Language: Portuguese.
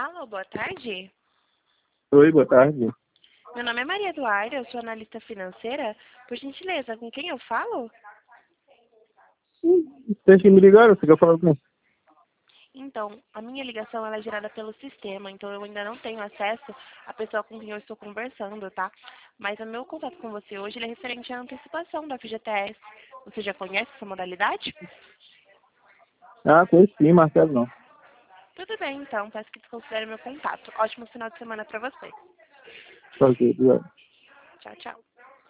Alô, boa tarde. Oi, boa tarde. Meu nome é Maria Eduarda, eu sou analista financeira. Por gentileza, com quem eu falo? Vocês que me ligaram, você quer falar com quem? Então, a minha ligação ela é gerada pelo sistema, então eu ainda não tenho acesso à pessoa com quem eu estou conversando, tá? Mas o meu contato com você hoje ele é referente à antecipação da FGTS. Você já conhece essa modalidade? Ah, conheci, Marcelo não. Tudo bem, então, peço que desconsidere meu contato. Ótimo final de semana para você. Ok, obrigado. Tchau, tchau.